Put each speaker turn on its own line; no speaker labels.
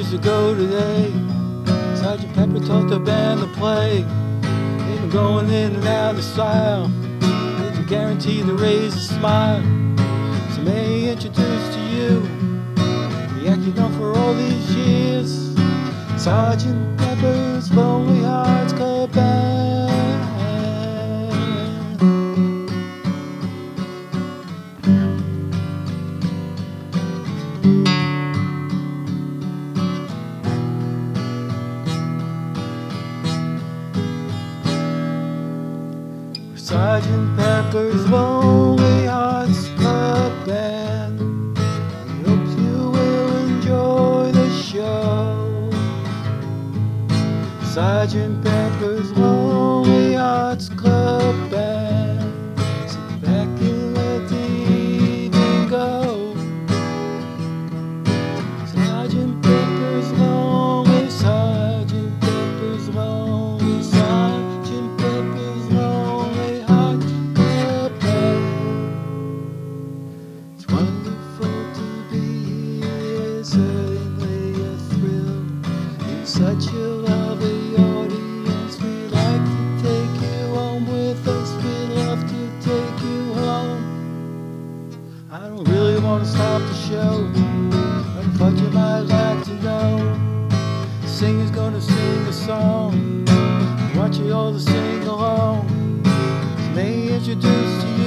years ago today, Sergeant Pepper taught the band to play. They've been going in and out of style, didn't guarantee the raise a smile. So may I introduce to you the act you've done for all these years, Sergeant Pepper's Lonely Hearts Club Band. Sergeant Pepper's Lonely Hearts Club Band. We hope you will enjoy the show. Sergeant Pepper's Lonely Hearts Club Band. Sit back and let the evening go. Sergeant Pepper's Lonely, Sergeant Pepper's Lonely, Sergeant Pepper's Lonely Hearts Club Band. It's wonderful to be here, certainly a thrill. You're such a lovely audience. We'd like to take you home with us. We'd love to take you home. I don't really want to stop the show, but you might like to know. The singer's gonna sing a song. I want you all to sing along. So may I introduce to you